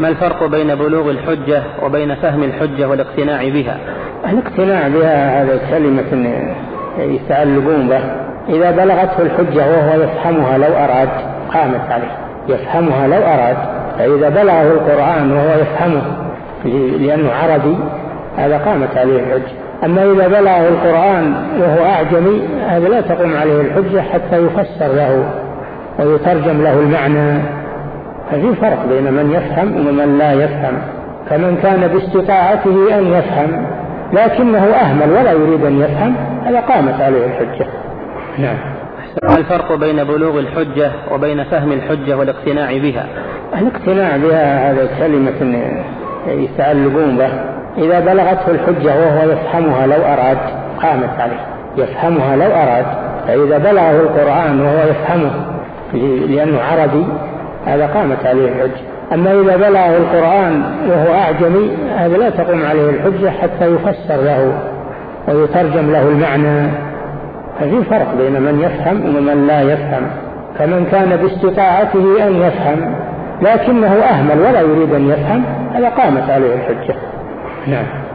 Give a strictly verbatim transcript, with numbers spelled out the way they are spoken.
ما الفرق بين بلوغ الحجة وبين فهم الحجة والاقتناع بها؟ الاقتناع بها هذا كلمة يتعلقون به. إذا بلغته الحجة وهو يفهمها لو أراد قامت عليه، يفهمها لو أراد. فإذا بلغه القرآن وهو يفهمه لأنه عربي هذا قامت عليه الحجة. أما إذا بلغه القرآن وهو أعجمي هذا لا تقوم عليه الحجة حتى يفسر له ويترجم له المعنى. ففي فرق بين من يفهم ومن لا يفهم. فمن كان باستطاعته أن يفهم لكنه أهمل ولا يريد أن يفهم هذا قامت عليه الحجة. نعم. ما الفرق بين بلوغ الحجة وبين فهم الحجة والاقتناع بها؟ الاقتناع بها هذا كلمة يتعلقون به. إذا بلغته الحجة وهو يفهمها لو أراد قامت عليه، يفهمها لو أراد. فإذا بلغه القرآن وهو يفهمه لأنه عربي هذا قامت عليه الحجة. أما إذا بلغه القرآن وهو أعجمي هذا لا تقوم عليه الحجة حتى يفسر له ويترجم له المعنى. ففي فرق بين من يفهم ومن لا يفهم. فمن كان باستطاعته أن يفهم لكنه أهمل ولا يريد أن يفهم هذا قامت عليه الحجة. نعم.